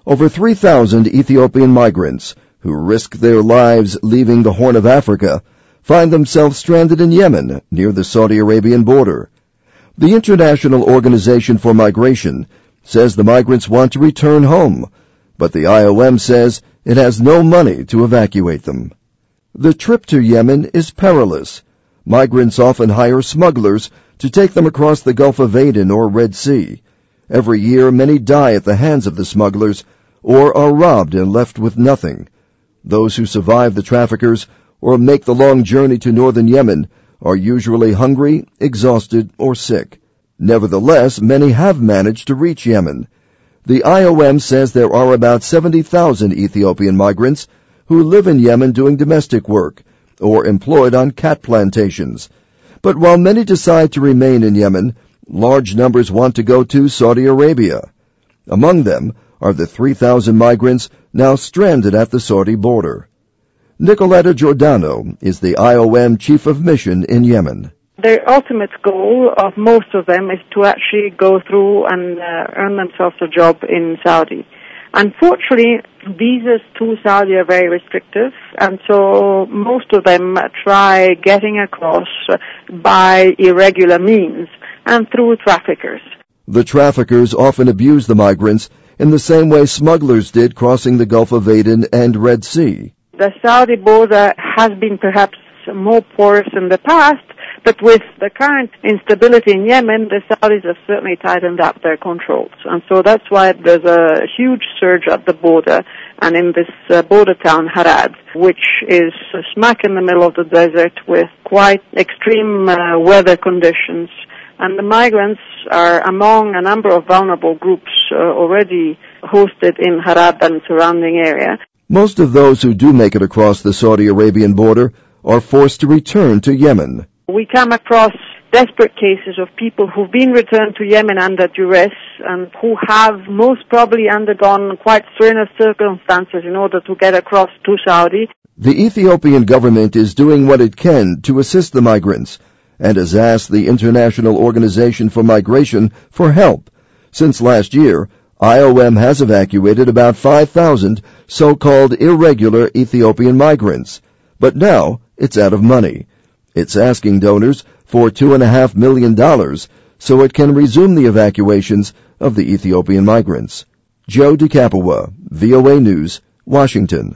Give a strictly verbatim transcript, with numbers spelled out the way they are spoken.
Over three thousand Ethiopian migrants who risk their lives leaving the Horn of Africa find themselves stranded in Yemen near the Saudi Arabian border. The International Organization for Migration says the migrants want to return home, but the I O M says it has no money to evacuate them. The trip to Yemen is perilous. Migrants often hire smugglers to take them across the Gulf of Aden or Red Sea. Every year, many die at the hands of the smugglers or are robbed and left with nothing. Those who survive the traffickers or make the long journey to northern Yemen are usually hungry, exhausted, or sick. Nevertheless, many have managed to reach Yemen. The I O M says there are about seventy thousand Ethiopian migrants who live in Yemen doing domestic work or employed on cat plantations. But while many decide to remain in Yemen, large numbers want to go to Saudi Arabia. Among them are the three thousand migrants now stranded at the Saudi border. Nicoletta Giordano is the I O M Chief of Mission in Yemen. Their ultimate goal of most of them is to actually go through and uh, earn themselves a job in Saudi. Unfortunately, visas to Saudi are very restrictive, and so most of them try getting across by irregular means and through traffickers. The traffickers often abuse the migrants in the same way smugglers did crossing the Gulf of Aden and Red Sea. The Saudi border has been perhaps more porous in the past, but with the current instability in Yemen, the Saudis have certainly tightened up their controls. And so that's why there's a huge surge at the border and in this uh, border town, Harad, which is smack in the middle of the desert with quite extreme uh, weather conditions. And the migrants are among a number of vulnerable groups uh, already hosted in Harad and surrounding area. Most of those who do make it across the Saudi Arabian border are forced to return to Yemen. We come across desperate cases of people who've been returned to Yemen under duress and who have most probably undergone quite strenuous circumstances in order to get across to Saudi. The Ethiopian government is doing what it can to assist the migrants and has asked the International Organization for Migration for help. Since last year, I O M has evacuated about five thousand so-called irregular Ethiopian migrants, but now it's out of money. It's asking donors for two point five million dollars so it can resume the evacuations of the Ethiopian migrants. Joe DeCapua, V O A News, Washington.